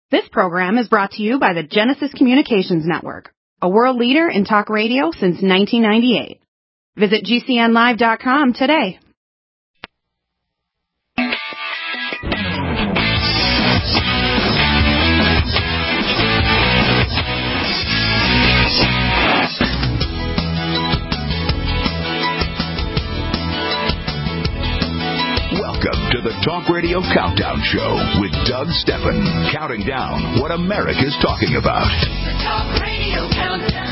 This program is brought to you by the Genesis Communications Network, a world leader in talk radio since 1998. Visit GCNlive.com today. Welcome to the Talk Radio Countdown Show with Doug Steffen, counting down what America's talking about. The Talk Radio Countdown.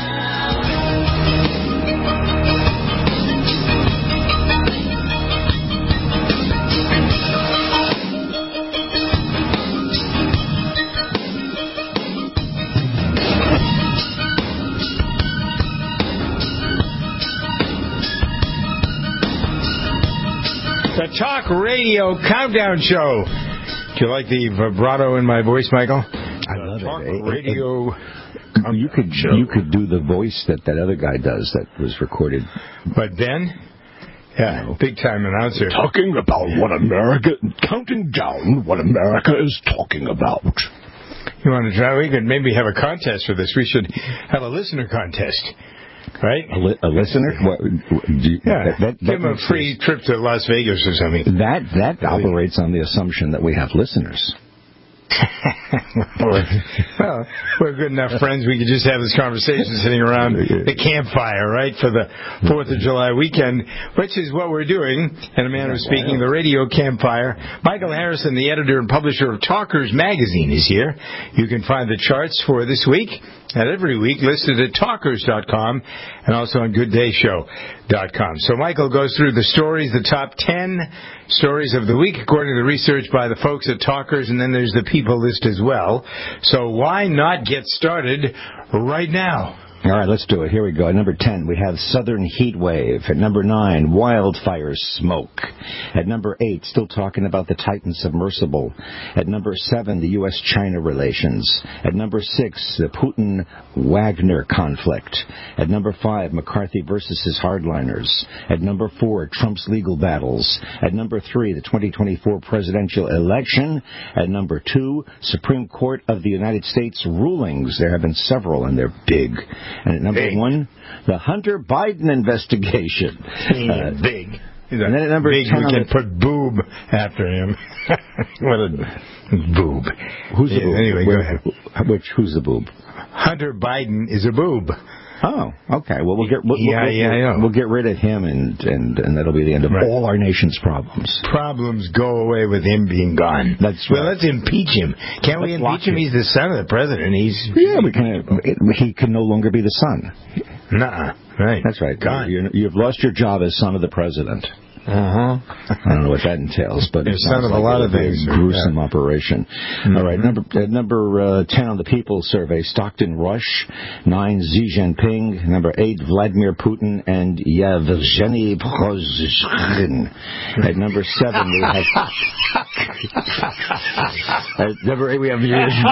The Talk Radio Countdown Show. Do you like the vibrato in my voice, Michael? I love Talk it. Radio. You could do the voice that other guy does that was recorded. But Ben? Yeah, big time announcer. Talking about what America, counting down what America is talking about. You want to try? We could maybe have a contest for this. We should have a listener contest. Right? A listener? Give him a free trip to Las Vegas or something. That operates on the assumption that we have listeners. Well, we're good enough friends. We could just have this conversation sitting around the campfire, right, for the 4th of July weekend, which is what we're doing. In a manner of speaking, the radio campfire. Michael Harrison, the editor and publisher of Talkers Magazine, is here. You can find the charts for this week and every week listed at talkers.com and also on gooddayshow.com. So Michael goes through the stories, the top 10 stories of the week, according to the research by the folks at Talkers, and then there's the people list as well. So why not get started right now? All right, let's do it. Here we go. At number 10, we have Southern Heat Wave. At number 9, Wildfire Smoke. At number 8, still talking about the Titan submersible. At number 7, the U.S.-China relations. At number 6, the Putin-Wagner conflict. At number 5, McCarthy versus his hardliners. At number 4, Trump's legal battles. At number 3, the 2024 presidential election. At number 2, Supreme Court of the United States rulings. There have been several, and they're big. And at number 1, the Hunter Biden investigation. Big. And then at number 10, we can put boob after him. What a boob. Who's the boob? Anyway, go ahead. Who's the boob? Hunter Biden is a boob. Oh, okay. Well, we'll get rid of him, and that'll be the end of all our nation's problems. Problems go away with him being gone. That's right. Well, let's impeach him. Can't we impeach him? He's the son of the president. We can. He can no longer be the son. Nuh-uh. Right. That's right. Gone. You've lost your job as son of the president. I don't know what that entails, but it's son of a lot of things. Gruesome operation. All right, number 10 on the People survey, Stockton Rush. 9, Xi Jinping. Number 8, Vladimir Putin and Yevgeny Prigozhin. At number 7, we have. At number 8, we have.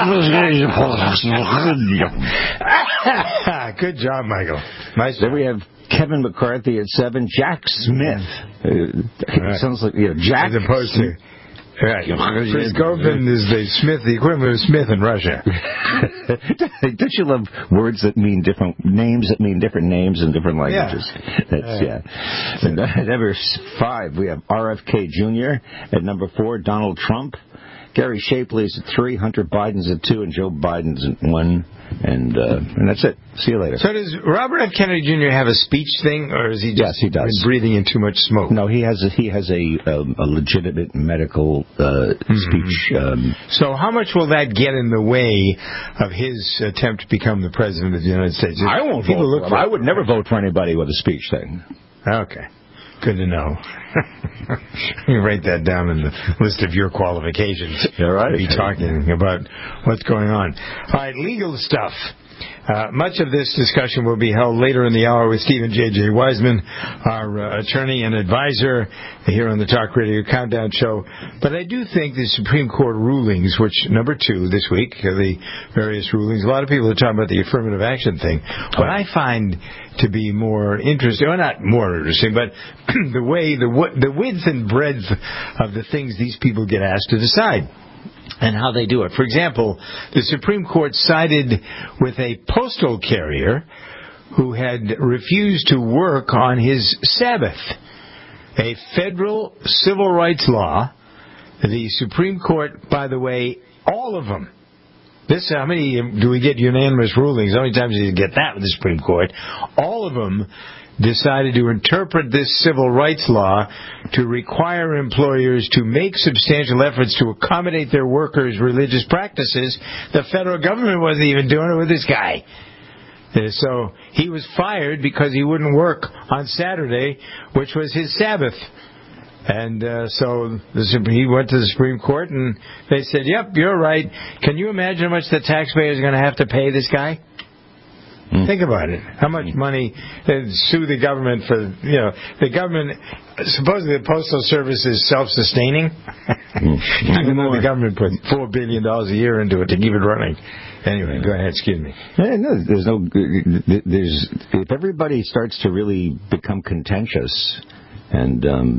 Good job, Michael. Nice. Then we have Kevin McCarthy at 7. Jack Smith. Sounds like Jack. As opposed to. Right. Prigozhin is the equivalent of Smith in Russia. Don't you love words that mean different names in different languages? Yeah. At number 5, we have RFK Jr. At number 4, Donald Trump. Gary Shapley's at 3, Hunter Biden's at 2, and Joe Biden's at 1. And that's it. See you later. So does Robert F. Kennedy Jr. have a speech thing, or is he just he does. breathing in too much smoke? No, he has a legitimate medical speech. So how much will that get in the way of his attempt to become the president of the United States? I won't vote for him. I would never vote for anybody with a speech thing. Okay. Good to know. You write that down in the list of your qualifications. All right. To be talking about what's going on. All right, legal stuff. Much of this discussion will be held later in the hour with Stephen J.J. Wiseman, our attorney and advisor here on the Talk Radio Countdown Show. But I do think the Supreme Court rulings, which number 2 this week, the various rulings, a lot of people are talking about the affirmative action thing. What I find to be more interesting, or not more interesting, but the way, the width and breadth of the things these people get asked to decide. and how they do it. For example, the Supreme Court sided with a postal carrier who had refused to work on his Sabbath, a federal civil rights law. The Supreme Court, by the way, all of them. How many do we get unanimous rulings? How many times do you get that with the Supreme Court? All of them decided to interpret this civil rights law to require employers to make substantial efforts to accommodate their workers' religious practices. The federal government wasn't even doing it with this guy. So he was fired because he wouldn't work on Saturday, which was his Sabbath. And so he went to the Supreme Court, and they said, yep, you're right. Can you imagine how much the taxpayer is going to have to pay this guy? Think about it. How much money sue the government for, the government, supposedly the Postal Service is self-sustaining. Even though the government put $4 billion a year into it to keep it running. Anyway, go ahead, excuse me. If everybody starts to really become contentious and,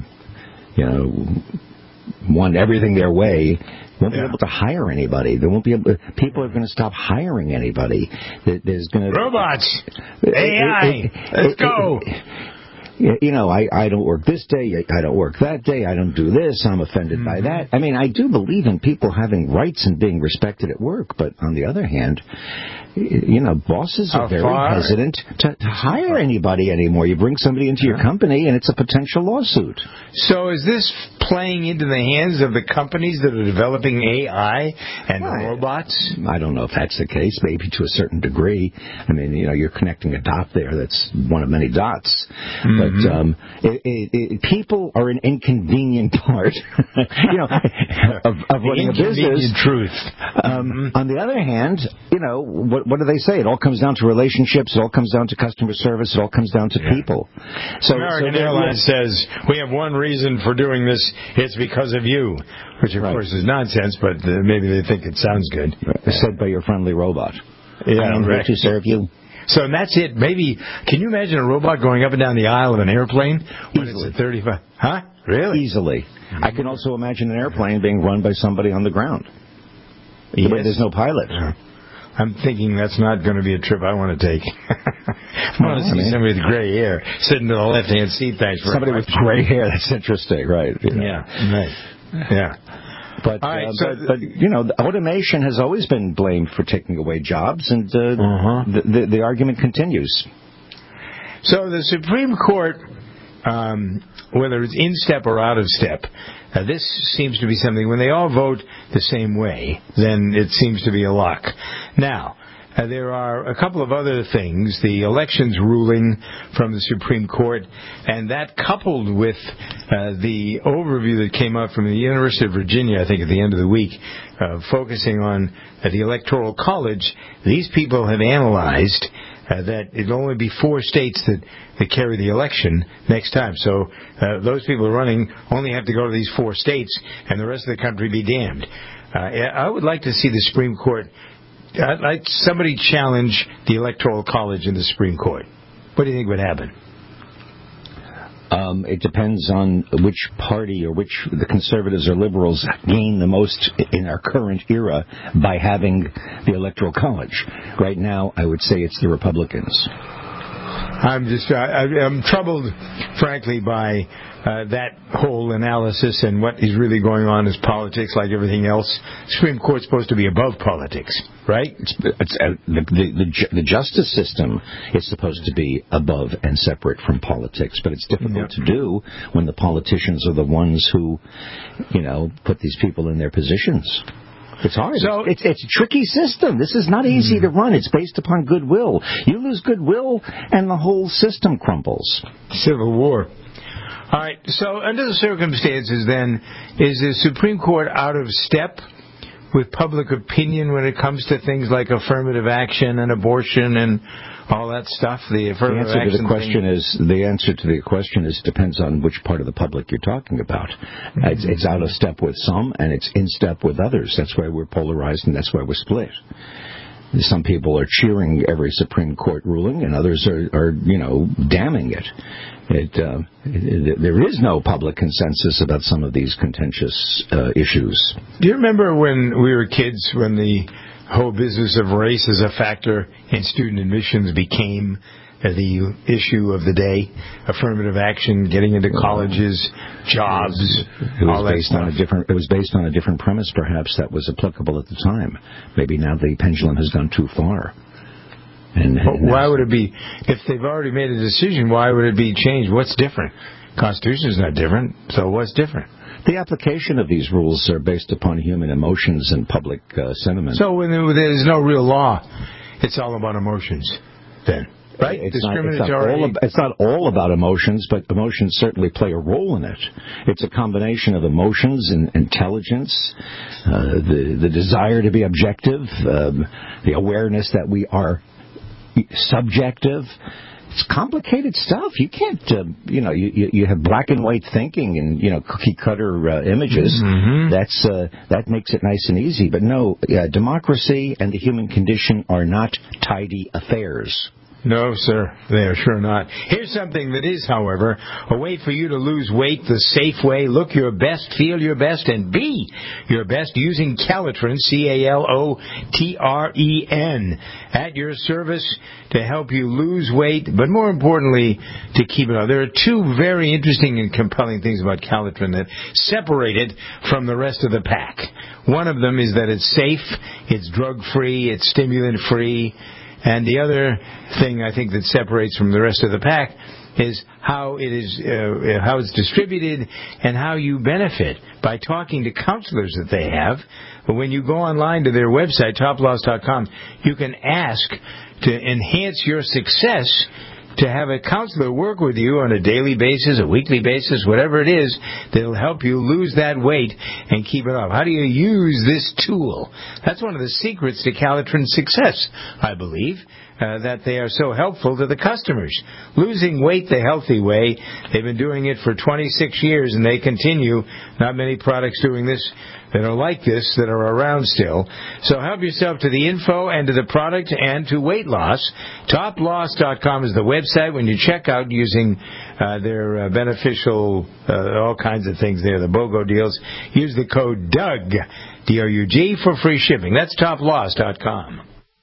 want everything their way, won't be able to hire anybody. They won't be able. People are going to stop hiring anybody. There's going to robots, AI. Let's go. I don't work this day. I don't work that day. I don't do this. I'm offended by that. I mean, I do believe in people having rights and being respected at work. But on the other hand, bosses are very hesitant to hire anybody anymore. You bring somebody into your company, and it's a potential lawsuit. So is this playing into the hands of the companies that are developing AI and robots? I don't know if that's the case. Maybe to a certain degree. I mean, you're connecting a dot there. That's one of many dots. But people are an inconvenient part, of running a business. Truth. On the other hand, what do they say? It all comes down to relationships. It all comes down to customer service. It all comes down to people. So American Airlines says, we have one reason for doing this. It's because of you, which, of course, is nonsense, but maybe they think it sounds good. Said by your friendly robot. Yeah, I am here to serve you. So that's it. Maybe, can you imagine a robot going up and down the aisle of an airplane when it's at 35? Huh? Really? Easily. I can also imagine an airplane being run by somebody on the ground. Yes. There's no pilot. I'm thinking that's not going to be a trip I want to take. I want to see somebody with gray hair sitting to the left-hand seat. Thanks for somebody with gray hair. That's interesting, right? Yeah, right. Yeah. But, automation has always been blamed for taking away jobs, and the argument continues. So the Supreme Court, whether it's in step or out of step, this seems to be something, when they all vote the same way, then it seems to be a lock. Now, there are a couple of other things. The elections ruling from the Supreme Court, and that coupled with the overview that came out from the University of Virginia, I think at the end of the week, focusing on the Electoral College, these people have analyzed that it'll only be 4 states that carry the election next time. So those people running only have to go to these 4 states, and the rest of the country be damned. I would like to see the Supreme Court, I'd like somebody challenge the Electoral College in the Supreme Court. What do you think would happen? It depends on which party or which the conservatives or liberals gain the most in our current era by having the Electoral College. Right now, I would say it's the Republicans. I'm troubled, frankly, by that whole analysis, and what is really going on is politics like everything else. The Supreme Court's supposed to be above politics, right? The justice system is supposed to be above and separate from politics, but it's difficult to do when the politicians are the ones who, put these people in their positions. It's hard. So it's a tricky system. This is not easy to run. It's based upon goodwill. You lose goodwill, and the whole system crumbles. Civil war. All right. So under the circumstances, then, is the Supreme Court out of step with public opinion when it comes to things like affirmative action and abortion and all that stuff? The answer to the question is depends on which part of the public you're talking about. It's out of step with some, and it's in step with others. That's why we're polarized, and that's why we're split. Some people are cheering every Supreme Court ruling, and others are damning it. There is no public consensus about some of these contentious issues. Do you remember when we were kids, when the whole business of race as a factor in student admissions became the issue of the day? Affirmative action, getting into colleges, jobs. It was based on a different premise, perhaps, that was applicable at the time. Maybe now the pendulum has gone too far. Why would it be, if they've already made a decision, why would it be changed? What's different? Constitution's not different, so what's different? The application of these rules are based upon human emotions and public sentiment. So when there's no real law, it's all about emotions, then, right? It's not all about emotions, but emotions certainly play a role in it. It's a combination of emotions and intelligence, the desire to be objective, the awareness that we are subjective. It's complicated stuff. You can't, you have black and white thinking and, cookie cutter images. Mm-hmm. That makes it nice and easy. But no, democracy and the human condition are not tidy affairs. No, sir, they are sure not. Here's something that is, however, a way for you to lose weight the safe way. Look your best, feel your best, and be your best using Calitrin, Calotren, at your service to help you lose weight, but more importantly, to keep it on. There are two very interesting and compelling things about Calitrin that separate it from the rest of the pack. One of them is that it's safe, it's drug-free, it's stimulant-free. And the other thing I think that separates from the rest of the pack is how it's distributed and how you benefit by talking to counselors that they have. But when you go online to their website, toploss.com, you can ask to enhance your success to have a counselor work with you on a daily basis, a weekly basis, whatever it is, that'll help you lose that weight and keep it off. How do you use this tool? That's one of the secrets to Calitrin's success, I believe, that they are so helpful to the customers. Losing weight the healthy way, they've been doing it for 26 years, and they continue. Not many products doing this that are like this that are around still. So help yourself to the info and to the product and to weight loss. Toploss.com is the website. When you check out using their beneficial, all kinds of things there, the BOGO deals, use the code DOUG, D-O-U-G, for free shipping. That's toploss.com.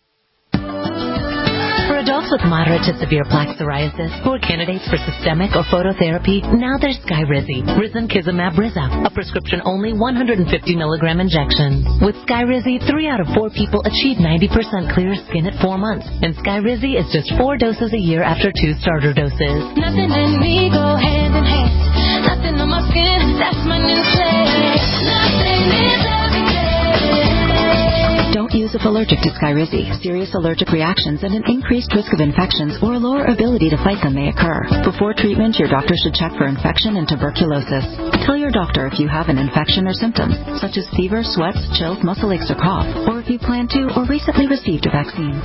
For adults with moderate to severe plaque psoriasis who are candidates for systemic or phototherapy, now there's Skyrizi, Risankizumab Rizza, a prescription-only 150 milligram injection. With Skyrizi, 3 out of 4 people achieve 90% clear skin at 4 months, and Skyrizi is just 4 doses a year after 2 starter doses. Nothing in me go hand in hand. Nothing on my skin, that's my new place. Nothing is Don't use if allergic to Skyrizi. Serious allergic reactions and an increased risk of infections or a lower ability to fight them may occur. Before treatment, your doctor should check for infection and tuberculosis. Tell your doctor if you have an infection or symptoms, such as fever, sweats, chills, muscle aches, or cough, or if you plan to or recently received a vaccine.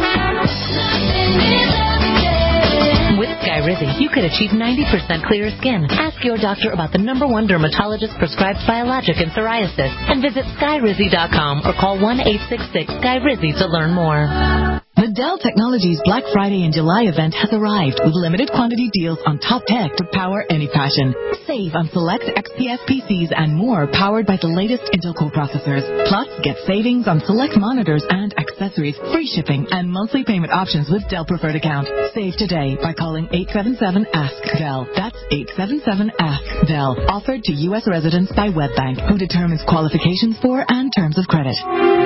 With Skyrizi, you could achieve 90% clearer skin. Ask your doctor about the #1 dermatologist-prescribed biologic in psoriasis and visit Skyrizi.com or call 1-866-SKYRIZI to learn more. The Dell Technologies Black Friday in July event has arrived with limited quantity deals on top tech to power any passion. Save on select XPS PCs and more powered by the latest Intel Core processors. Plus, get savings on select monitors and accessories, free shipping, and monthly payment options with Dell Preferred Account. Save today by calling 877-ASK-DELL. That's 877-ASK-DELL. Offered to U.S. residents by WebBank, who determines qualifications for and terms of credit.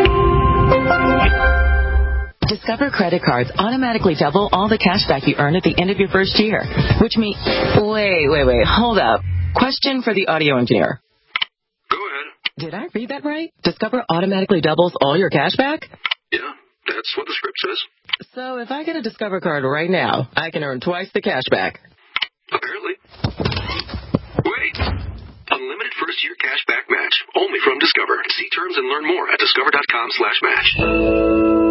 Discover credit cards automatically double all the cash back you earn at the end of your first year, which means... Wait, hold up. Question for the audio engineer. Go ahead. Did I read that right? Discover automatically doubles all your cash back? Yeah, that's what the script says. So if I get a Discover card right now, I can earn twice the cash back. Apparently. Wait! Unlimited first-year cash back match. Only from Discover. See terms and learn more at discover.com/match.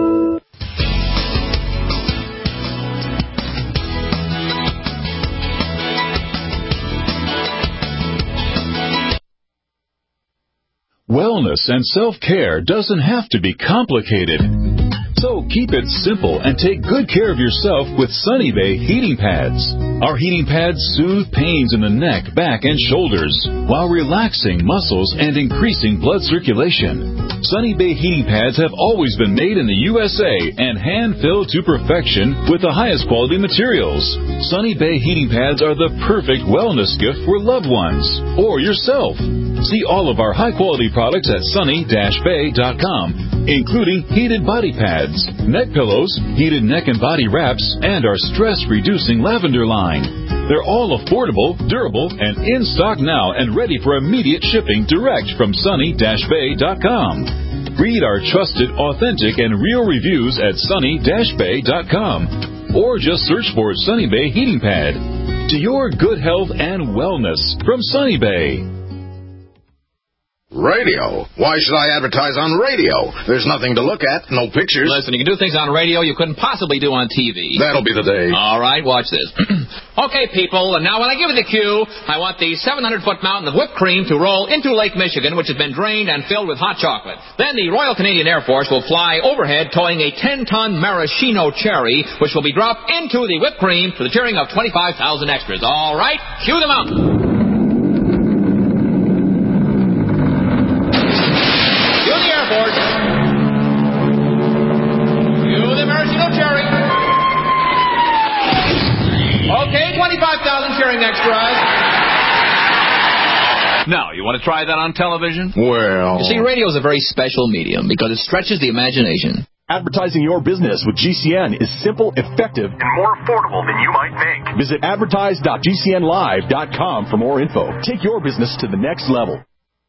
Wellness and self-care doesn't have to be complicated. So Keep it simple and take good care of yourself with Sunny Bay heating pads. Our heating pads soothe pains in the neck, back, and shoulders while relaxing muscles and increasing blood circulation. Sunny Bay heating pads have always been made in the USA and hand-filled to perfection with the highest quality materials. Sunny Bay heating pads are the perfect wellness gift for loved ones or yourself. See all of our high-quality products at sunny-bay.com, including heated body pads, neck pillows, heated neck and body wraps, and our stress-reducing lavender line. They're all affordable, durable, and in stock now and ready for immediate shipping direct from sunny-bay.com. Read our trusted, authentic, and real reviews at sunny-bay.com or just search for Sunny Bay Heating Pad. To your good health and wellness from Sunny Bay. Radio? Why should I advertise on radio? There's nothing to look at, no pictures. Listen, you can do things on radio you couldn't possibly do on TV. That'll be the day. All right, watch this. Okay, people, and now when I give you the cue, I want the 700-foot mountain of whipped cream to roll into Lake Michigan, which has been drained and filled with hot chocolate. Then the Royal Canadian Air Force will fly overhead towing a 10-ton maraschino cherry, which will be dropped into the whipped cream to the cheering of 25,000 extras. All right, cue the mountain. Okay, 25,000 cheering extras. Now, you want to try that on television? Well... You see, radio is a very special medium because it stretches the imagination. Advertising your business with GCN is simple, effective, and more affordable than you might think. Visit advertise.gcnlive.com for more info. Take your business to the next level.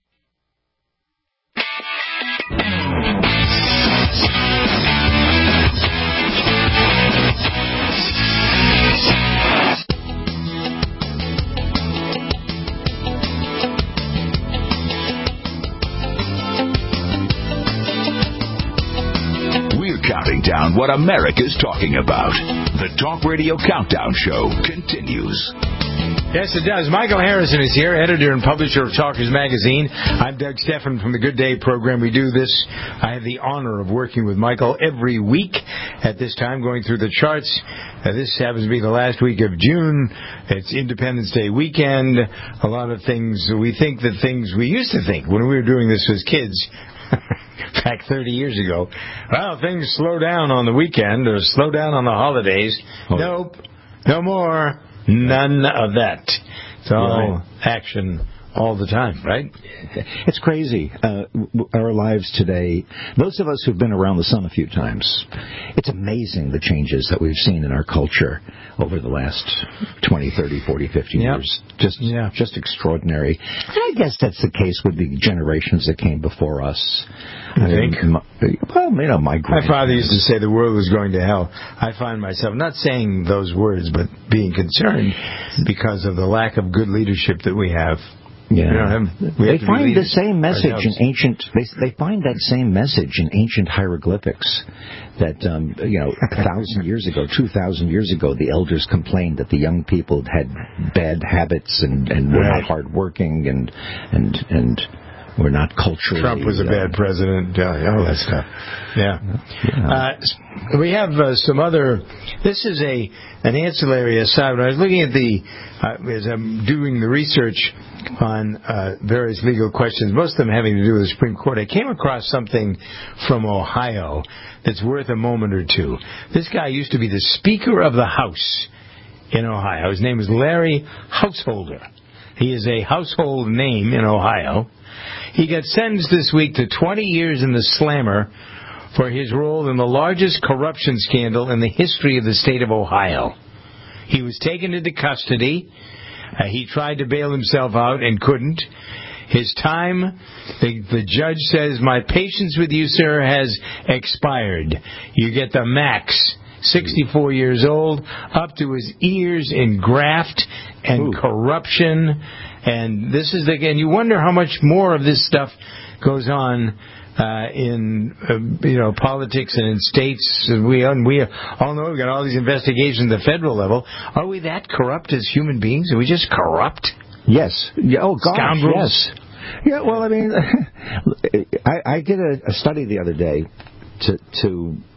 Counting down what America's talking about. The Talk Radio Countdown Show continues. Yes, it does. Michael Harrison is here, editor and publisher of Talkers Magazine. I'm Doug Stephan from the Good Day program. We do this. I have the honor of working with Michael every week at this time, going through the charts. This happens to be the last week of June. It's Independence Day weekend. A lot of things, we think the things we used to think when we were doing this as kids, back 30 years ago, well, things slow down on the weekend or slow down on the holidays. Nope, no more. None of that. It's all action all the time, right? It's crazy. Our lives today, those of us who've been around the sun a few times, it's amazing the changes that we've seen in our culture over the last 20, 30, 40, 50 years. Just extraordinary. And I guess that's the case with the generations that came before us. I think? My father used to say the world was going to hell. I find myself not saying those words, but being concerned because of the lack of good leadership that we have. Yeah, they find the same message in ancient. They find that same message in ancient hieroglyphics. That 1,000 years ago, 2,000 years ago, the elders complained that the young people had bad habits and were not hardworking and were not culturally. Trump was a bad president. All that stuff. We have some other. This is an ancillary aside. When I was looking at as I'm doing the research on various legal questions, most of them having to do with the Supreme Court, I came across something from Ohio that's worth a moment or two. This guy used to be the Speaker of the House in Ohio. His name is Larry Householder. He is a household name in Ohio. He got sentenced this week to 20 years in the slammer for his role in the largest corruption scandal in the history of the state of Ohio. He was taken into custody. He tried to bail himself out and couldn't. His time, the judge says, "My patience with you, sir, has expired. You get the max." 64 years old, up to his ears in graft and corruption. And this is, again, you wonder how much more of this stuff goes on in politics and in states. We all know we've got all these investigations at the federal level. Are we that corrupt as human beings? Are we just corrupt? Yes. Oh, gosh, scoundrels. Yes. Yeah, well, I mean, I did a study the other day to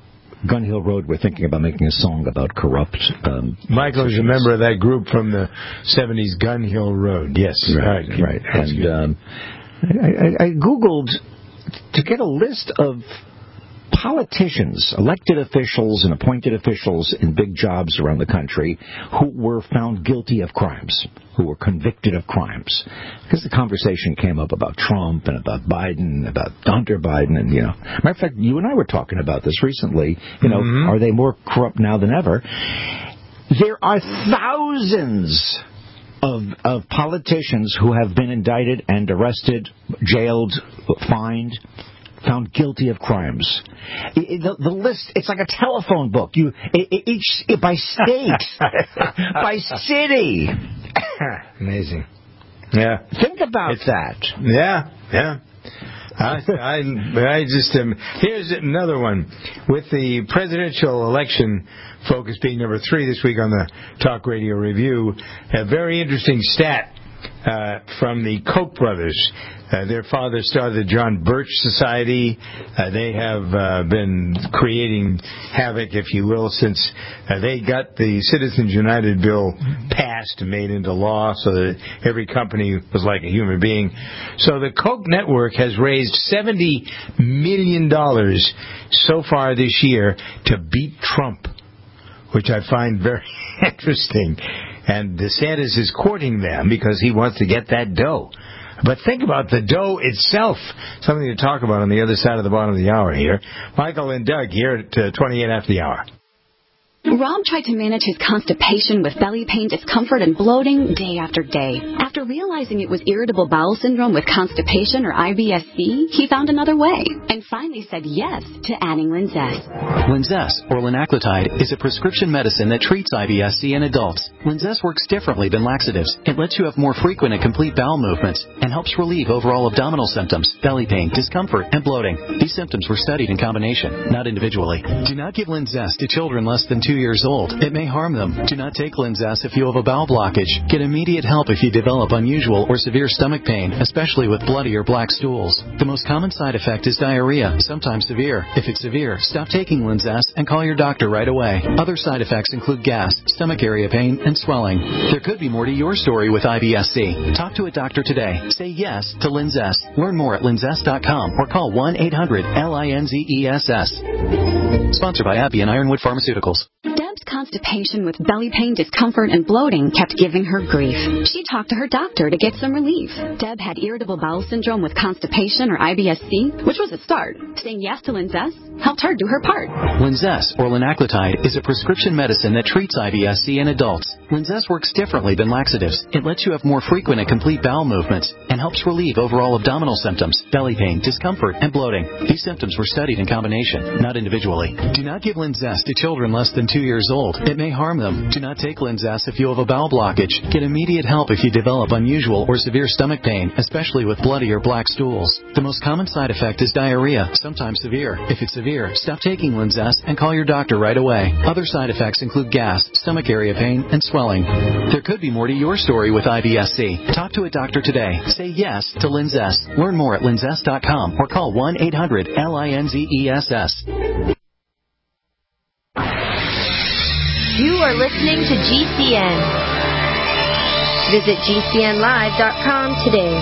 Gun Hill Road, we're thinking about making a song about corrupt... Michael is a member of that group from the 70s, Gun Hill Road. Yes. Right. And I Googled to get a list of politicians, elected officials and appointed officials in big jobs around the country who were found guilty of crimes, who were convicted of crimes. Because the conversation came up about Trump and about Biden, about Hunter Biden, and, matter of fact, you and I were talking about this recently. Are they more corrupt now than ever? There are thousands of politicians who have been indicted and arrested, jailed, fined, found guilty of crimes. The list, it's like a telephone book. Each by state, by city. Amazing. Yeah. Think about that. Yeah. I just here's another one. With the presidential election focus being number 3 this week on the Talk Radio Review, a very interesting stat from the Koch brothers. Their father started the John Birch Society. They have been creating havoc, if you will, since they got the Citizens United bill passed and made into law so that every company was like a human being. So the Koch network has raised $70 million so far this year to beat Trump, which I find very interesting. And DeSantis is courting them because he wants to get that dough. But think about the dough itself. Something to talk about on the other side of the bottom of the hour here. Michael and Doug here at 28 after the hour. Rob tried to manage his constipation with belly pain, discomfort, and bloating day after day. After realizing it was irritable bowel syndrome with constipation or IBS-C, he found another way and finally said yes to adding Linzess. Linzess, or linaclotide, is a prescription medicine that treats IBS-C in adults. Linzess works differently than laxatives. It lets you have more frequent and complete bowel movements and helps relieve overall abdominal symptoms, belly pain, discomfort, and bloating. These symptoms were studied in combination, not individually. Do not give Linzess to children less than 2 years old. It may harm them. Do not take Linzess if you have a bowel blockage. Get immediate help if you develop unusual or severe stomach pain, especially with bloody or black stools. The most common side effect is diarrhea, sometimes severe. If it's severe, stop taking Linzess and call your doctor right away. Other side effects include gas, stomach area pain, and swelling. There could be more to your story with IBS-C. Talk to a doctor today. Say yes to Linzess. Learn more at linzess.com or call 1-800-LINZESS. Sponsored by Appy and Ironwood Pharmaceuticals. Deb's constipation with belly pain, discomfort, and bloating kept giving her grief. She talked to her doctor to get some relief. Deb had irritable bowel syndrome with constipation or IBS-C, which was a start. Saying yes to Linzess helped her do her part. Linzess, or linaclotide, is a prescription medicine that treats IBS-C in adults. Linzess works differently than laxatives. It lets you have more frequent and complete bowel movements and helps relieve overall abdominal symptoms, belly pain, discomfort, and bloating. These symptoms were studied in combination, not individually. Do not give Linzess to children less than 2 years old. It may harm them. Do not take Linzess if you have a bowel blockage. Get immediate help if you develop unusual or severe stomach pain, especially with bloody or black stools. The most common side effect is diarrhea, sometimes severe. If it's severe, stop taking Linzess and call your doctor right away. Other side effects include gas, stomach area pain, and swelling. There could be more to your story with IBS-C. Talk to a doctor today. Say yes to Linzess. Learn more at linzess.com or call 1-800-LINZESS. You are listening to GCN. Visit GCNlive.com today.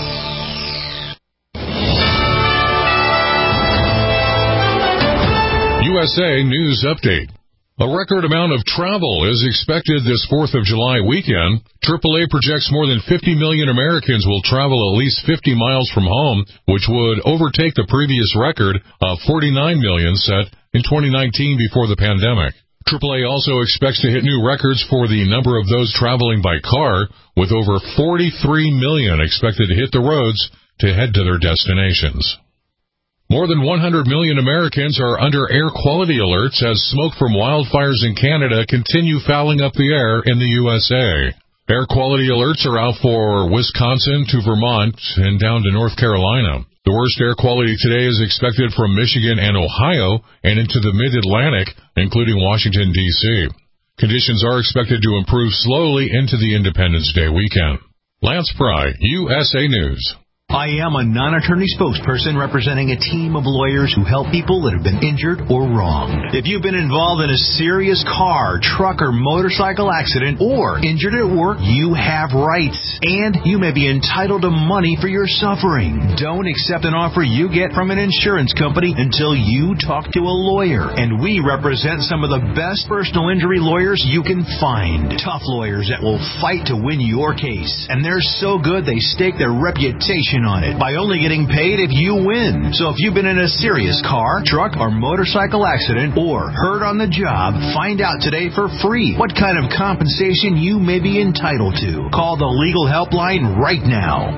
USA News Update. A record amount of travel is expected this 4th of July weekend. AAA projects more than 50 million Americans will travel at least 50 miles from home, which would overtake the previous record of 49 million set in 2019 before the pandemic. AAA also expects to hit new records for the number of those traveling by car, with over 43 million expected to hit the roads to head to their destinations. More than 100 million Americans are under air quality alerts as smoke from wildfires in Canada continue fouling up the air in the USA. Air quality alerts are out for Wisconsin to Vermont and down to North Carolina. The worst air quality today is expected from Michigan and Ohio and into the mid-Atlantic, including Washington, D.C. Conditions are expected to improve slowly into the Independence Day weekend. Lance Pry, USA News. I am a non-attorney spokesperson representing a team of lawyers who help people that have been injured or wronged. If you've been involved in a serious car, truck, or motorcycle accident or injured at work, you have rights, and you may be entitled to money for your suffering. Don't accept an offer you get from an insurance company until you talk to a lawyer, and we represent some of the best personal injury lawyers you can find. Tough lawyers that will fight to win your case, and they're so good they stake their reputation on it by only getting paid if you win. So if you've been in a serious car, truck, or motorcycle accident or hurt on the job, find out today for free what kind of compensation you may be entitled to. Call the legal helpline right now.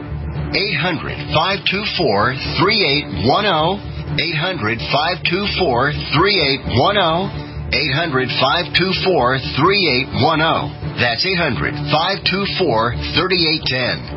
800-524-3810. 800-524-3810. 800-524-3810. That's 800-524-3810.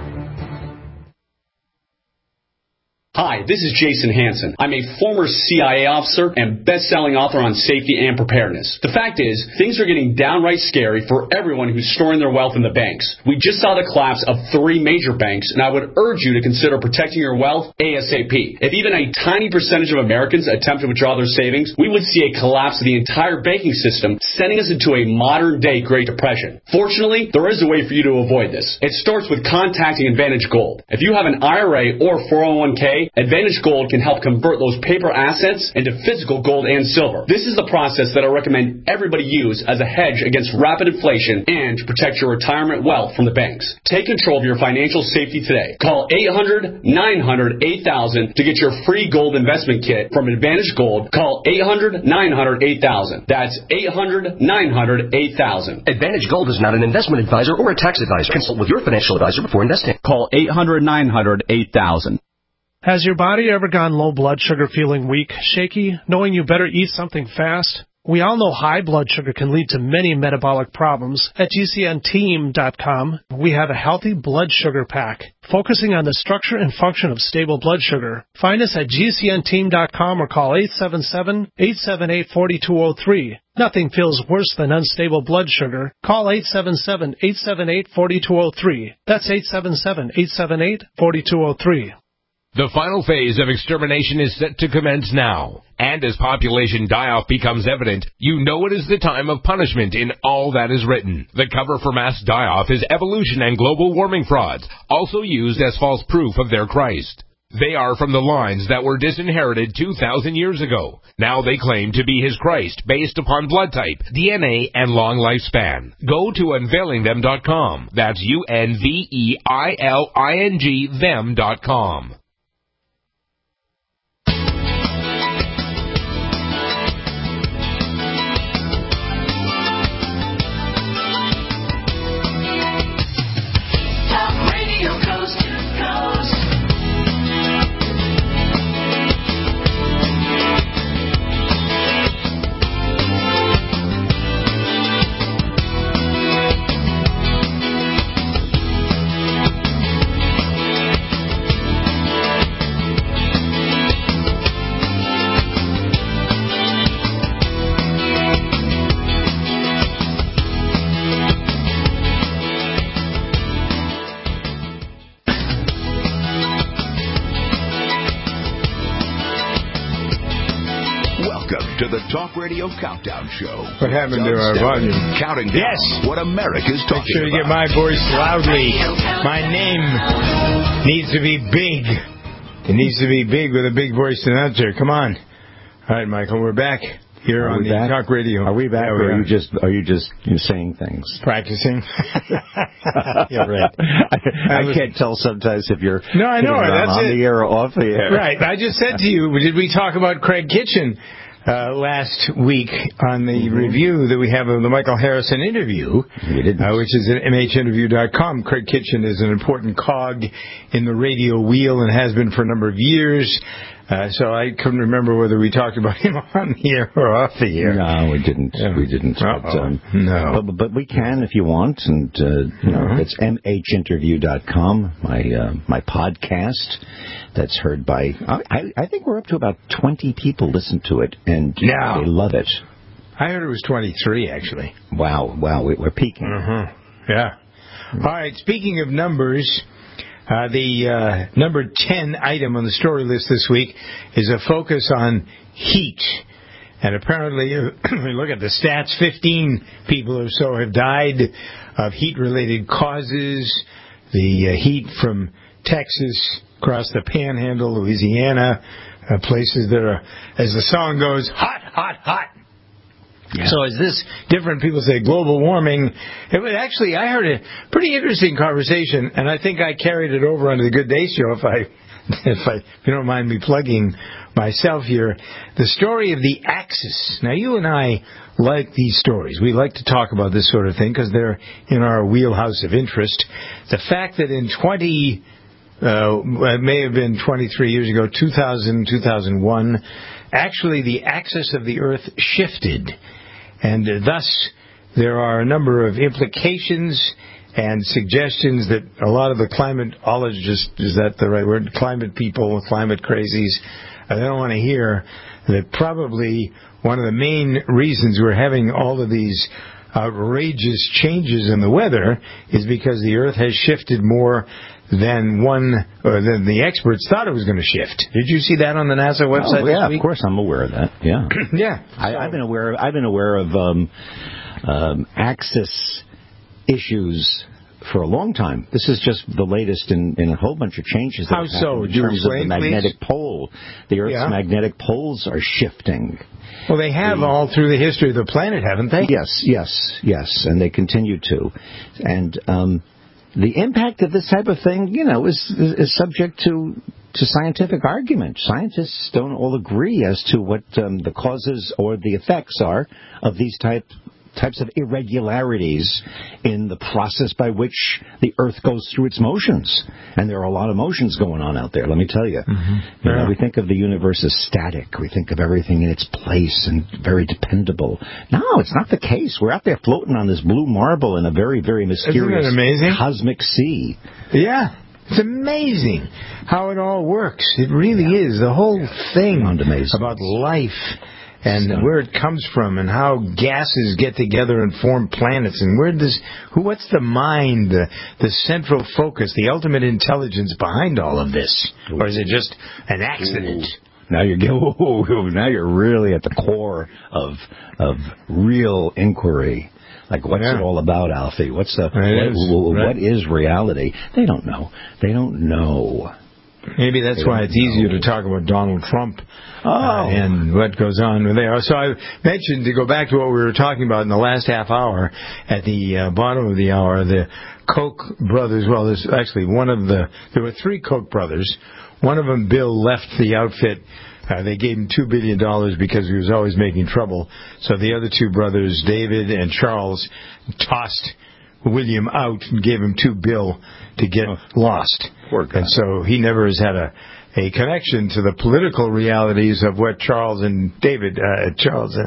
Hi, this is Jason Hansen. I'm a former CIA officer and best-selling author on safety and preparedness. The fact is, things are getting downright scary for everyone who's storing their wealth in the banks. We just saw the collapse of 3 major banks, and I would urge you to consider protecting your wealth ASAP. If even a tiny percentage of Americans attempt to withdraw their savings, we would see a collapse of the entire banking system, sending us into a modern-day Great Depression. Fortunately, there is a way for you to avoid this. It starts with contacting Advantage Gold. If you have an IRA or 401k, Advantage Gold can help convert those paper assets into physical gold and silver. This is the process that I recommend everybody use as a hedge against rapid inflation and to protect your retirement wealth from the banks. Take control of your financial safety today. Call 800-900-8000 to get your free gold investment kit from Advantage Gold. Call 800-900-8000. That's 800-900-8000. Advantage Gold is not an investment advisor or a tax advisor. Consult with your financial advisor before investing. Call 800-900-8000. Has your body ever gone low blood sugar, feeling weak, shaky, knowing you better eat something fast? We all know high blood sugar can lead to many metabolic problems. At GCNteam.com, we have a healthy blood sugar pack, focusing on the structure and function of stable blood sugar. Find us at GCNteam.com or call 877-878-4203. Nothing feels worse than unstable blood sugar. Call 877-878-4203. That's 877-878-4203. The final phase of extermination is set to commence now. And as population die-off becomes evident, you know it is the time of punishment in all that is written. The cover for mass die-off is evolution and global warming frauds, also used as false proof of their Christ. They are from the lines that were disinherited 2,000 years ago. Now they claim to be his Christ based upon blood type, DNA, and long lifespan. Go to unveilingthem.com. That's UNVEILING them.com. To the Talk Radio Countdown Show. What happened to our volume? Counting down. Yes. What America's talking about. Make sure you get my voice loudly. My name needs to be big. It needs to be big with a big voice announcer. Come on. All right, Michael, we're back here on the Talk Radio. Are we back, or are you just saying things? Practicing. Yeah, right. I can't tell sometimes if you're no, I know that's on the air or off the air. Right. I just said to you, did we talk about Craig Kitchen last week on the review that we have of the Michael Harrison interview, which is at mhinterview.com. Craig Kitchen is an important cog in the radio wheel and has been for a number of years. So I couldn't remember whether we talked about him on the air or off the air. No, we didn't. Yeah. We didn't. No. But we can if you want. And it's mhinterview.com, my podcast that's heard by, I think we're up to about 20 people listen to it, and they love it. I heard it was 23, actually. Wow, we're peaking. Yeah. All right, speaking of numbers, The number 10 item on the story list this week is a focus on heat. And apparently, look at the stats, 15 people or so have died of heat-related causes. The heat from Texas across the Panhandle, Louisiana, places that are, as the song goes, hot, hot, hot. Yeah. So is this different? People say global warming. It was actually, I heard a pretty interesting conversation, and I think I carried it over onto the Good Day Show, if you don't mind me plugging myself here. The story of the Axis. Now, you and I like these stories. We like to talk about this sort of thing because they're in our wheelhouse of interest. The fact that in it may have been 23 years ago, 2000, 2001, actually the axis of the Earth shifted. And thus, there are a number of implications and suggestions that a lot of the climatologists, is that the right word, climate people, climate crazies, they don't want to hear that probably one of the main reasons we're having all of these outrageous changes in the weather is because the Earth has shifted more than than the experts thought it was going to shift. Did you see that on the NASA website this week? Of course, I'm aware of that. Yeah, yeah. I've been aware of axis issues for a long time. This is just the latest in a whole bunch of changes that How so? in terms of the magnetic pole. The Earth's magnetic poles are shifting. Well, they have all through the history of the planet, haven't they? Yes, and they continue to. And the impact of this type of thing, is subject to scientific argument. Scientists don't all agree as to what the causes or the effects are of these types of irregularities in the process by which the Earth goes through its motions. And there are a lot of motions going on out there, let me tell you. Mm-hmm. We think of the universe as static. We think of everything in its place and very dependable. No, it's not the case. We're out there floating on this blue marble in a very, very mysterious cosmic sea. Yeah. It's amazing how it all works. It really is. The whole thing about life and where it comes from and how gases get together and form planets and what's the mind, the central focus, the ultimate intelligence behind all of this? Or is it just an accident? Now you're really at the core of real inquiry. Like, what's it all about, Alfie? What is reality? They don't know. Maybe that's why it's easier to talk about Donald Trump and what goes on there. So I mentioned, to go back to what we were talking about in the last half hour, at the bottom of the hour, the Koch brothers, well, there's actually there were three Koch brothers. One of them, Bill, left the outfit. They gave him $2 billion because he was always making trouble. So the other two brothers, David and Charles, tossed William out and gave him $2 billion to get lost. Poor guy. And so he never has had a connection to the political realities of what Charles and David, it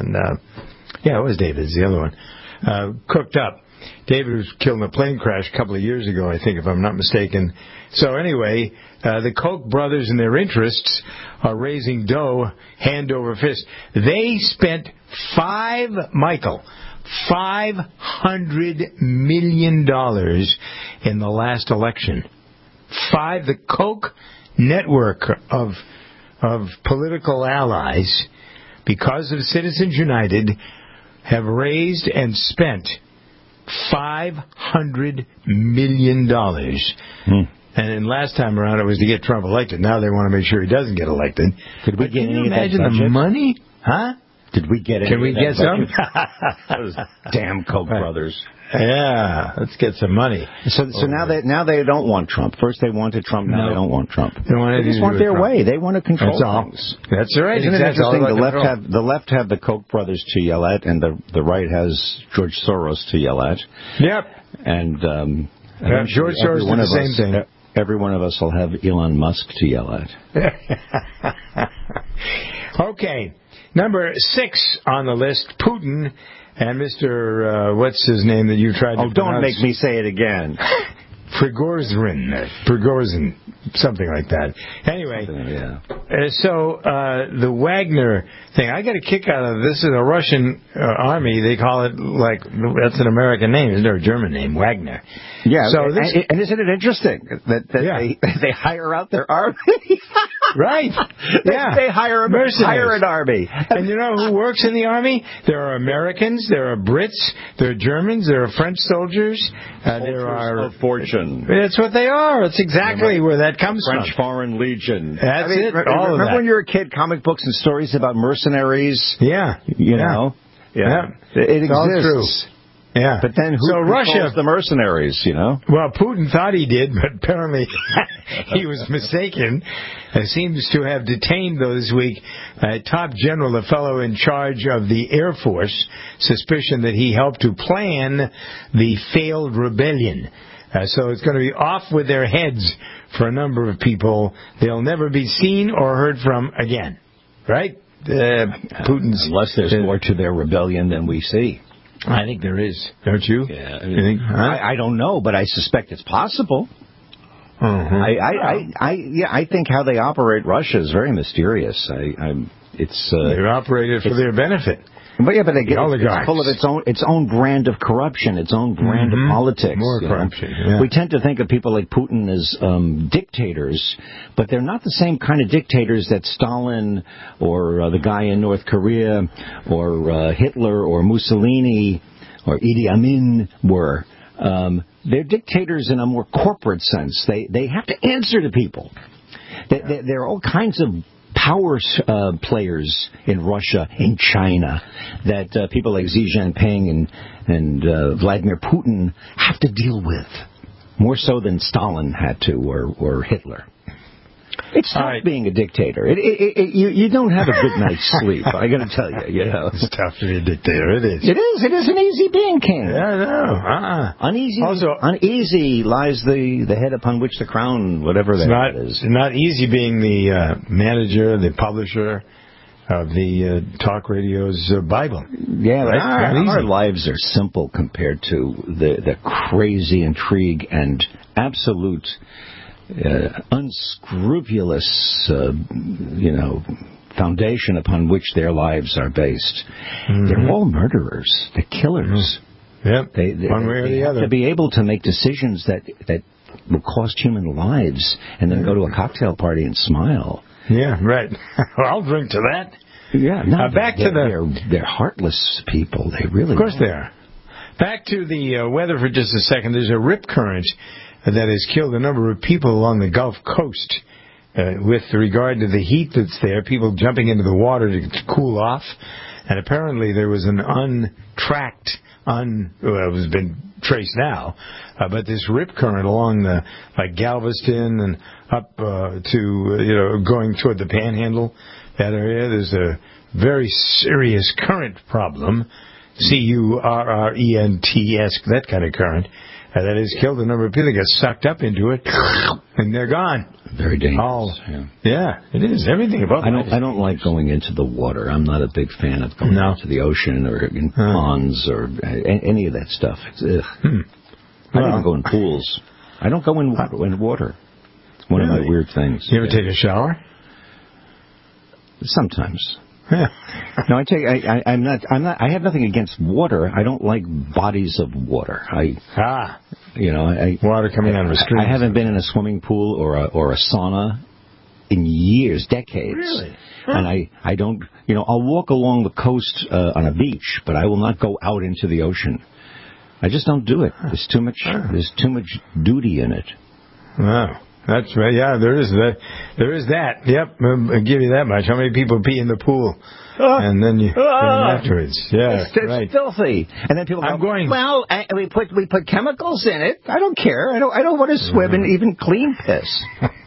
was David's the other one, cooked up. David was killed in a plane crash a couple of years ago, I think, if I'm not mistaken. So anyway, the Koch brothers and their interests are raising dough hand over fist. They spent $500 million in the last election. The Koch network of political allies, because of Citizens United, have raised and spent $500 million. And then last time around it was to get Trump elected. Now they want to make sure he doesn't get elected. Could we get any of that budget? Imagine the money? Huh? Did we get any? Can we get some? Those damn Koch brothers. Yeah, let's get some money. So now they don't want Trump. First they wanted Trump, now they don't want Trump. They just want their way. They want to control things. That's right. Isn't it interesting? The left have the Koch brothers to yell at, and the right has George Soros to yell at. Yep. And George Soros did the same thing. Every one of us will have Elon Musk to yell at. Okay. Number 6 on the list, Putin and Mr. what's his name that you tried to pronounce? Don't make me say it again. Prigozhin, something like that. Anyway, so the Wagner thing, I got a kick out of this. Is a Russian army. They call it like that's an American name, isn't there? A German name, Wagner. Yeah. So and isn't it interesting that they hire out their army? Right. Yeah. They hire an army. And you know who works in the army? There are Americans, there are Brits, there are Germans, there are French soldiers. There are of fortune. That's what they are. That's exactly where that comes from. French Foreign Legion. That's it. Remember when you were a kid, comic books and stories about mercenaries? Yeah. You know? Yeah. It exists. All true. Yeah. But then who controls the mercenaries, you know? Well, Putin thought he did, but apparently he was mistaken. Seems to have detained, though, this week, a top general, a fellow in charge of the Air Force, suspicion that he helped to plan the failed rebellion. So it's going to be off with their heads for a number of people. They'll never be seen or heard from again. Right? Putin's... Unless there's more to their rebellion than we see. I think there is, don't you? Yeah, you think? I don't know, but I suspect it's possible. I think how they operate Russia is very mysterious. They operate it for their benefit. But it's full of its own brand of corruption, its own brand of politics. More corruption. Yeah. We tend to think of people like Putin as dictators, but they're not the same kind of dictators that Stalin or the guy in North Korea or Hitler or Mussolini or Idi Amin were. They're dictators in a more corporate sense. They have to answer to people. There are all kinds of power players in Russia, in China, that people like Xi Jinping and Vladimir Putin have to deal with, more so than Stalin had to or Hitler. It's tough being a dictator. You don't have a good night's sleep. I got to tell you, it's tough to be a dictator. It is. It isn't easy being king. Yeah, no. Uneasy lies the head upon which the crown, whatever that is. It's not easy being the manager, the publisher of the talk radio's Bible. Yeah, our lives are simple compared to the crazy intrigue and absolute unscrupulous, foundation upon which their lives are based. Mm-hmm. They're all murderers. They're killers. Yep. One way or the other. To be able to make decisions that will cost human lives, and then go to a cocktail party and smile. Yeah, right. Well, I'll drink to that. Yeah. They're heartless people. They really. Of course they are. Back to the weather for just a second. There's a rip current that has killed a number of people along the Gulf Coast. With regard to the heat that's there, people jumping into the water to cool off. And apparently there was an it has been traced now, but this rip current along like Galveston and up to, going toward the Panhandle, that area, there's a very serious current problem. Currents, that kind of current. That has killed a number of people. They get sucked up into it, and they're gone. Very dangerous. Yeah, it is. Everything about it. I don't like going into the water. I'm not a big fan of going into the ocean or in ponds or any of that stuff. I don't go in pools. I don't go in water. It's one of my weird things. You ever take a shower? Sometimes. Yeah. No, I have nothing against water. I don't like bodies of water. Water coming out of a stream. I haven't been in a swimming pool or a sauna in years, decades. Really? And I don't, I'll walk along the coast on a beach, but I will not go out into the ocean. I just don't do it. There's too much duty in it. Wow. That's right. Yeah, there is that. Yep, I'll give you that much. How many people pee in the pool, and then afterwards? Yeah, it's filthy. And then people go, well, we put chemicals in it. I don't care. I don't want to swim in even clean piss.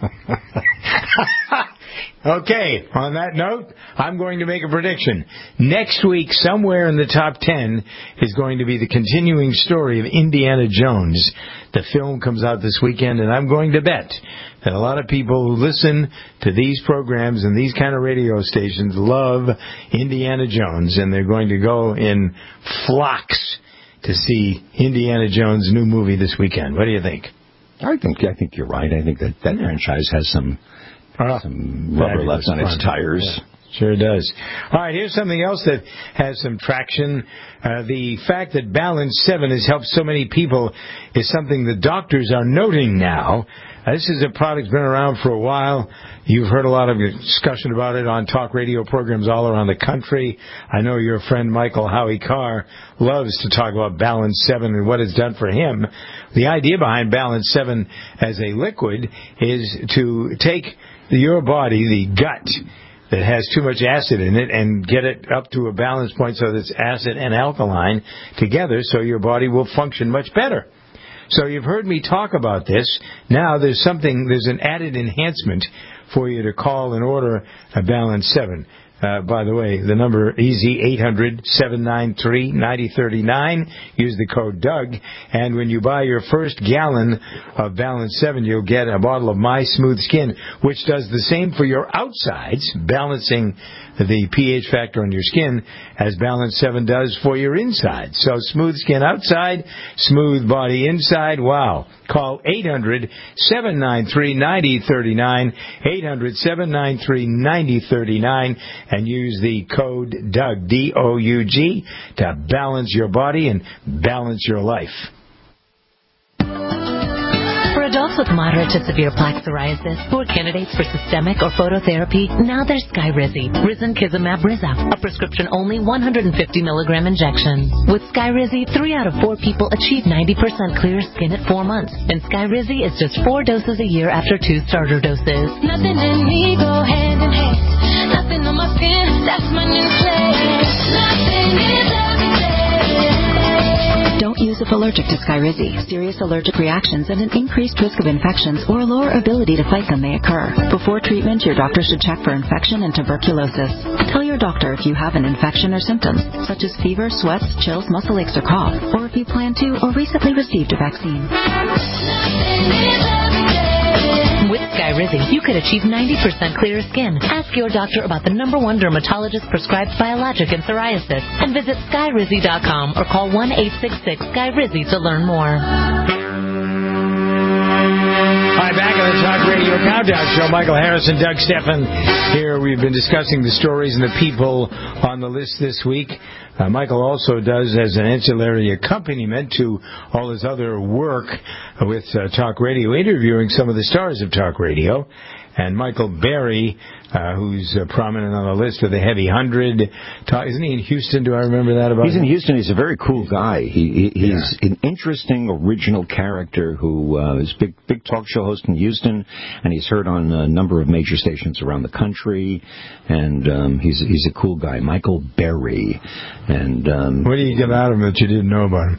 Okay, on that note, I'm going to make a prediction. Next week, somewhere in the top 10 is going to be the continuing story of Indiana Jones. The film comes out this weekend, and I'm going to bet that a lot of people who listen to these programs and these kind of radio stations love Indiana Jones, and they're going to go in flocks to see Indiana Jones' new movie this weekend. What do you think? I think you're right. I think that franchise has some rubber left on its tires. Yeah. Sure does. All right, here's something else that has some traction. The fact that Balance 7 has helped so many people is something the doctors are noting now. This is a product that's been around for a while. You've heard a lot of discussion about it on talk radio programs all around the country. I know your friend Michael Howie Carr loves to talk about Balance 7 and what it's done for him. The idea behind Balance 7 as a liquid is to take your body, the gut, that has too much acid in it, and get it up to a balance point so that it's acid and alkaline together so your body will function much better. So you've heard me talk about this. Now there's an added enhancement for you to call and order a Balance 7. By the way, the number easy, 800-793-9039. Use the code Doug. And when you buy your first gallon of Balance 7, you'll get a bottle of My Smooth Skin, which does the same for your outsides, balancing the pH factor on your skin, as Balance 7 does for your insides. So smooth skin outside, smooth body inside. Wow. Call 800-793-9039, 800-793-9039, and use the code Doug, D-O-U-G, to balance your body and balance your life. For adults with moderate to severe plaque psoriasis who are candidates for systemic or phototherapy, now there's Skyrizi, Risankizumab Rizza, a prescription-only 150 milligram injection. With Skyrizi, 3 out of 4 people achieve 90% clear skin at 4 months, and Skyrizi is just 4 doses a year after 2 starter doses. Nothing in me go hand in hand. Nothing on my skin, that's my new plan. Nothing is everything. Don't use if allergic to Skyrizi. Serious allergic reactions and an increased risk of infections or a lower ability to fight them may occur. Before treatment, your doctor should check for infection and tuberculosis. Tell your doctor if you have an infection or symptoms, such as fever, sweats, chills, muscle aches, or cough, or if you plan to or recently received a vaccine. With Skyrizi, you could achieve 90% clearer skin. Ask your doctor about the #1 dermatologist-prescribed biologic in psoriasis and visit Skyrizi.com or call 1-866-SKYRIZI to learn more. Hi, back on the Talk Radio Countdown Show. Michael Harris and Doug Steffen here. We've been discussing the stories and the people on the list this week. Michael also does, as an ancillary accompaniment to all his other work with Talk Radio, interviewing some of the stars of Talk Radio. And Michael Berry, who's prominent on the list of the Heavy 100. Isn't he in Houston? Do I remember that about him? He's in Houston. He's a very cool guy. He's an interesting, original character who is a big talk show host in Houston, and he's heard on a number of major stations around the country. And he's a cool guy, Michael Berry. And what do you get out of him that you didn't know about him?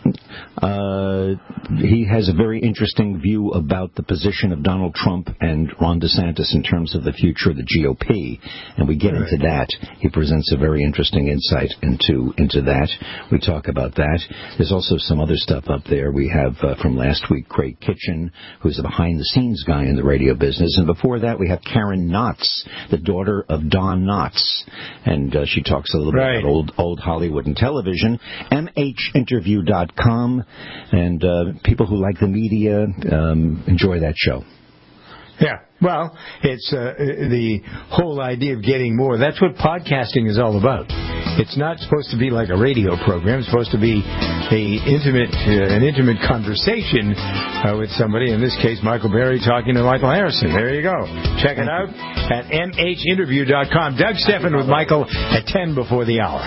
He has a very interesting view about the position of Donald Trump and Ron DeSantis in terms of the future of the GOP, and we get into that. He presents a very interesting insight into that. We talk about that. There's also some other stuff up there. We have from last week Craig Kitchen, who's a behind-the-scenes guy in the radio business, and before that we have Karen Knotts, the daughter of Don Knotts, and she talks a little bit about old Hollywood and television. MHinterview.com, and people who like the media enjoy that show. Yeah, well, it's the whole idea of getting more. That's what podcasting is all about. It's not supposed to be like a radio program. It's supposed to be an intimate conversation with somebody. In this case, Michael Berry talking to Michael Harrison. There you go. Check it out at mhinterview.com. Doug Steffen with Michael at 10 before the hour.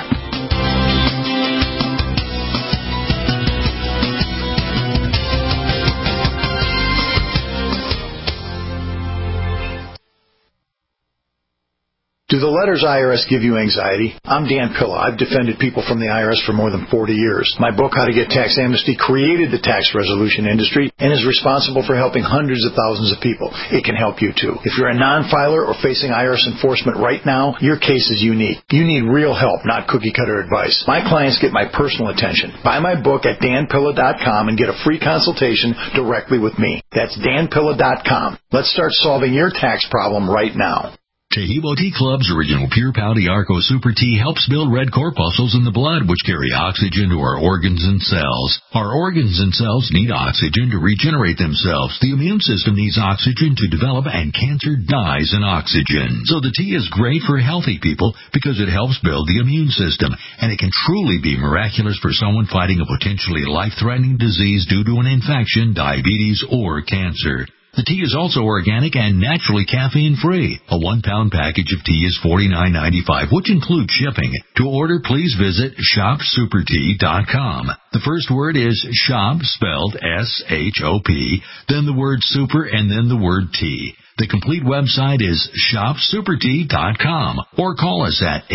Do the letters IRS give you anxiety? I'm Dan Pilla. I've defended people from the IRS for more than 40 years. My book, How to Get Tax Amnesty, created the tax resolution industry and is responsible for helping hundreds of thousands of people. It can help you too. If you're a non-filer or facing IRS enforcement right now, your case is unique. You need real help, not cookie-cutter advice. My clients get my personal attention. Buy my book at danpilla.com and get a free consultation directly with me. That's danpilla.com. Let's start solving your tax problem right now. Tahibo Tea Club's original Pure Pau Arco Super Tea helps build red corpuscles in the blood, which carry oxygen to our organs and cells. Our organs and cells need oxygen to regenerate themselves. The immune system needs oxygen to develop, and cancer dies in oxygen. So the tea is great for healthy people because it helps build the immune system, and it can truly be miraculous for someone fighting a potentially life-threatening disease due to an infection, diabetes, or cancer. The tea is also organic and naturally caffeine-free. A 1-pound package of tea is $49.95, which includes shipping. To order, please visit shopsupertea.com. The first word is shop, spelled S-H-O-P, then the word super, and then the word tea. The complete website is shopsupertea.com, or call us at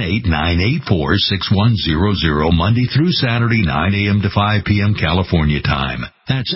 818-984-6100 Monday through Saturday, 9 a.m. to 5 p.m. California time. That's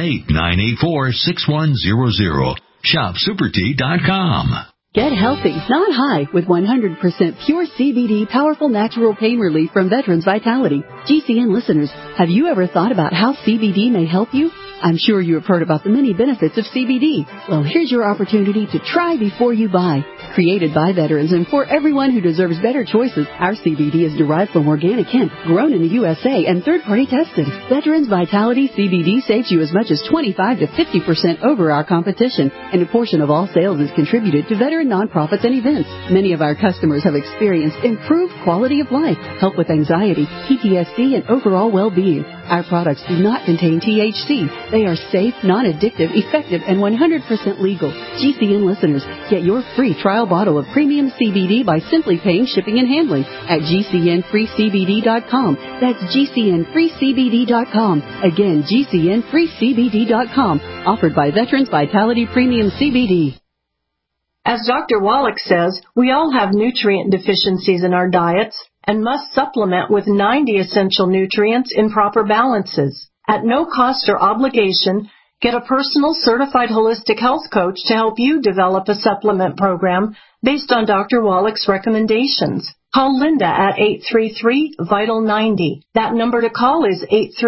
818-984-6100. Shopsupertea.com. Get healthy, not high, with 100% pure CBD powerful natural pain relief from Veterans Vitality. GCN listeners, have you ever thought about how CBD may help you? I'm sure you have heard about the many benefits of CBD. Well, here's your opportunity to try before you buy. Created by veterans and for everyone who deserves better choices, our CBD is derived from organic hemp, grown in the USA, and third-party tested. Veterans Vitality CBD saves you as much as 25 to 50% over our competition, and a portion of all sales is contributed to veteran nonprofits and events. Many of our customers have experienced improved quality of life, help with anxiety, PTSD, and overall well-being. Our products do not contain THC. They are safe, non-addictive, effective, and 100% legal. GCN listeners, get your free trial bottle of premium CBD by simply paying shipping and handling at GCNFreeCBD.com. That's GCNFreeCBD.com. Again, GCNFreeCBD.com. Offered by Veterans Vitality Premium CBD. As Dr. Wallach says, we all have nutrient deficiencies in our diets and must supplement with 90 essential nutrients in proper balances. At no cost or obligation, get a personal certified holistic health coach to help you develop a supplement program based on Dr. Wallach's recommendations. Call Linda at 833-VITAL-90. That number to call is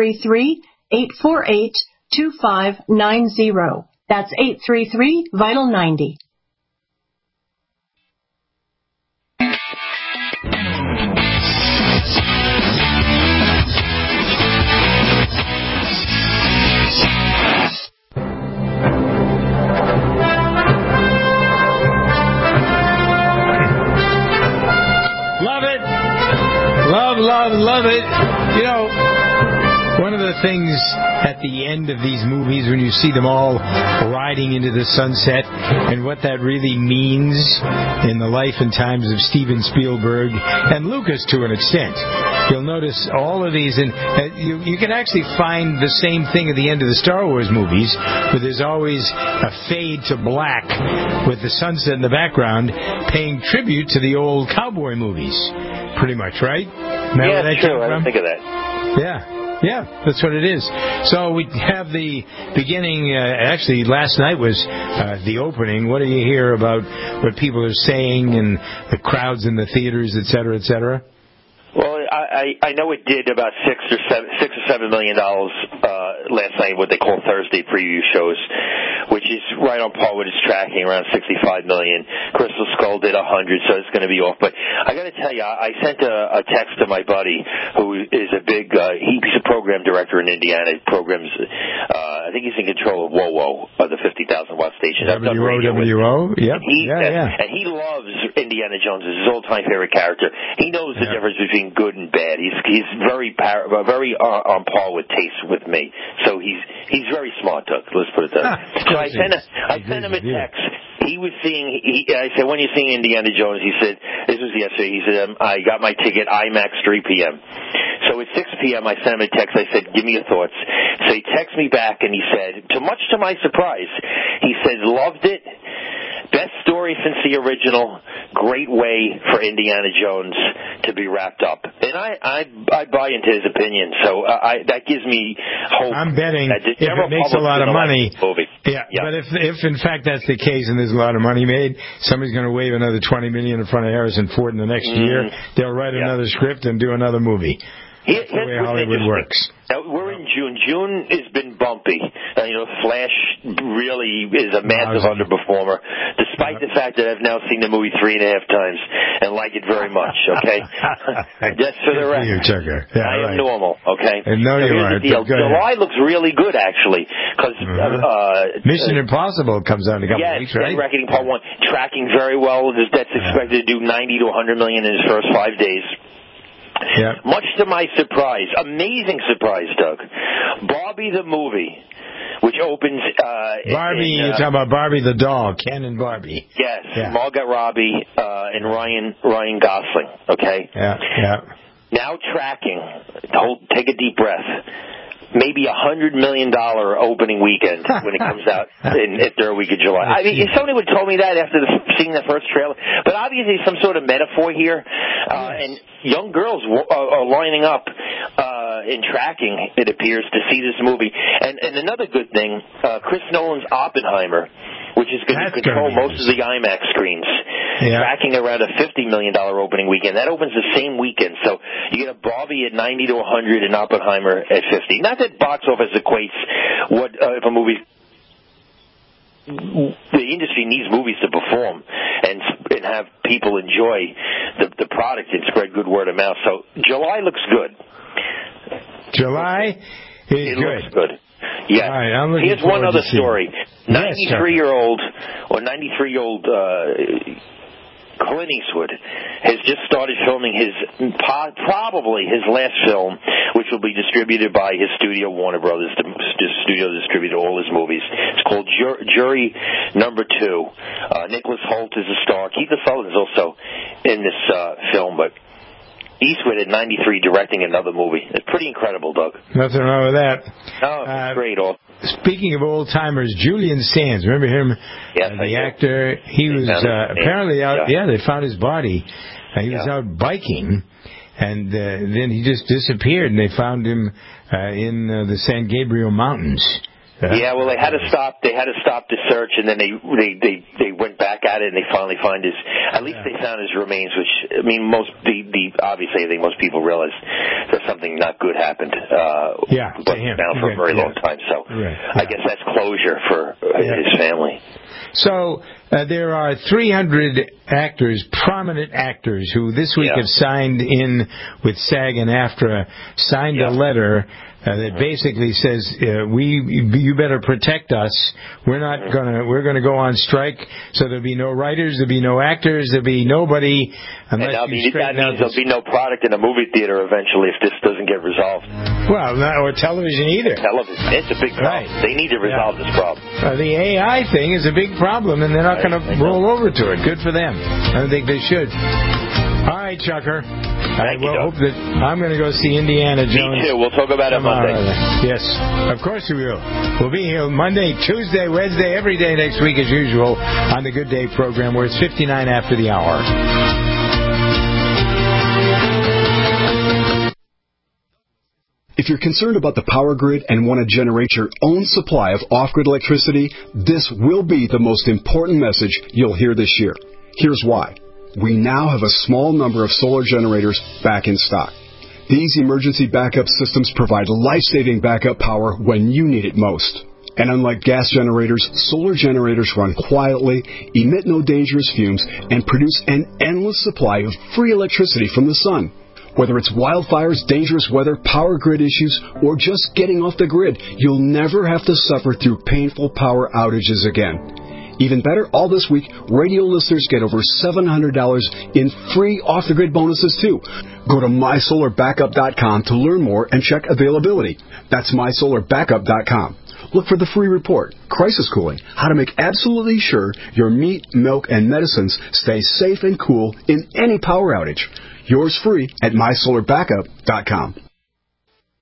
833-848-2590. That's 833-VITAL-90. Love it. You know, one of the things at the end of these movies, when you see them all riding into the sunset, and what that really means in the life and times of Steven Spielberg and Lucas to an extent. You'll notice all of these, and you can actually find the same thing at the end of the Star Wars movies, where there's always a fade to black with the sunset in the background, paying tribute to the old cowboy movies. Pretty much, right? Yeah, that's true. I didn't think of that. Yeah, that's what it is. So we have the beginning. Actually, last night was the opening. What do you hear about what people are saying and the crowds in the theaters, et cetera, et cetera? Well, I know it did about $6 or $7 million last night, what they call Thursday preview shows, which is right on par with its tracking, around $65 million. Crystal Skull did $100, so it's going to be off. But I got to tell you, I sent a text to my buddy, who is a big, he's a program director in Indiana. Programs, I think he's in control of WOWO, the 50,000-watt station. WOWO, yep. And he loves Indiana Jones. It's his all-time favorite character. He knows the difference between good and bad. He's very on par with taste with me. So he's very smart, Doug. Let's put it that way. So I sent him a text. He was seeing. I said, when are you seeing Indiana Jones? He said, this was yesterday. He said, I got my ticket IMAX 3 p.m. So at 6 p.m. I sent him a text. I said, give me your thoughts. So he texted me back and he said, much to my surprise, he said, loved it. Best story since the original. Great way for Indiana Jones to be wrapped up. And I buy into his opinion. So that gives me hope. I'm betting if it makes a lot of money. Yeah, but if in fact that's the case and there's a lot of money made, somebody's going to wave another $20 million in front of Harrison Ford in the next year. They'll write another script and do another movie. That's the way Hollywood works. We're in June. June has been bumped bumpy. Flash really is a massive underperformer, despite the fact that I've now seen the movie 3.5 times and like it very much, okay? Just for the record. I am normal, okay? No, you aren't. July looks really good, actually, because... Mission Impossible comes out in a couple of weeks, right? Dead Reckoning Part 1, tracking very well. That's expected to do $90 to $100 million in its first 5 days. Yeah. Much to my surprise, amazing surprise, Doug, Barbie the movie, which opens... Barbie, you're talking about Barbie the doll, Ken and Barbie. Yes, Margot Robbie and Ryan Gosling, okay? Yeah. Now tracking, take a deep breath, maybe $100 million opening weekend when it comes out in the third week of July. I mean, if somebody would have told me that after seeing the first trailer, but obviously some sort of metaphor here, and young girls are lining up in tracking, it appears, to see this movie. And another good thing, Chris Nolan's Oppenheimer, which is going to control most of the IMAX screens, tracking around a $50 million opening weekend. That opens the same weekend, so you get a Barbie at 90 to 100 and Oppenheimer at 50. Not that box office equates what if a movie. The industry needs movies to perform and have people enjoy the product and spread good word of mouth. So July looks good. July is good. Looks good. Yes. Right, here's one other story. 93-year-old Clint Eastwood has just started filming probably his last film, which will be distributed by his studio, Warner Brothers. The studio distributed all his movies. It's called Jury Number 2. Nicholas Hoult is a star. Keith Sutherland is also in this film, but Eastwood at 93 directing another movie. It's pretty incredible, Doug. Nothing wrong with that. Oh, great. Speaking of old-timers, Julian Sands, remember him? Yes, the actor. He was apparently out. Yeah, they found his body. He was out biking, and then he just disappeared, and they found him in the San Gabriel Mountains. Yeah, well, they had to stop the search, and then they went back at it, and they finally find his. At least they found his remains, which I mean, obviously, I think most people realize that something not good happened. But down for a very long time, so I guess that's closure for his family. So there are 300 actors, prominent actors, who this week have signed in with SAG and AFTRA, signed a letter that basically says you better protect us. We're gonna go on strike. So there'll be no writers, there'll be no actors, there'll be nobody. That means there'll be no product in a movie theater eventually if this doesn't get resolved. Well, or television either. Television, it's a big problem. Right. They need to resolve this problem. The AI thing is a big problem, and they're not going to roll over to it. Good for them. I don't think they should. All right, Chucker. I hope that I'm going to go see Indiana Jones. Me too. We'll talk about it Monday. Yes, of course we will. We'll be here Monday, Tuesday, Wednesday, every day next week as usual on the Good Day program, where it's 59 after the hour. If you're concerned about the power grid and want to generate your own supply of off-grid electricity, this will be the most important message you'll hear this year. Here's why. We now have a small number of solar generators back in stock. These emergency backup systems provide life-saving backup power when you need it most. And unlike gas generators, solar generators run quietly, emit no dangerous fumes, and produce an endless supply of free electricity from the sun. Whether it's wildfires, dangerous weather, power grid issues, or just getting off the grid, you'll never have to suffer through painful power outages again. Even better, all this week, radio listeners get over $700 in free off-the-grid bonuses, too. Go to MySolarBackup.com to learn more and check availability. That's MySolarBackup.com. Look for the free report, Crisis Cooling, how to make absolutely sure your meat, milk, and medicines stay safe and cool in any power outage. Yours free at MySolarBackup.com.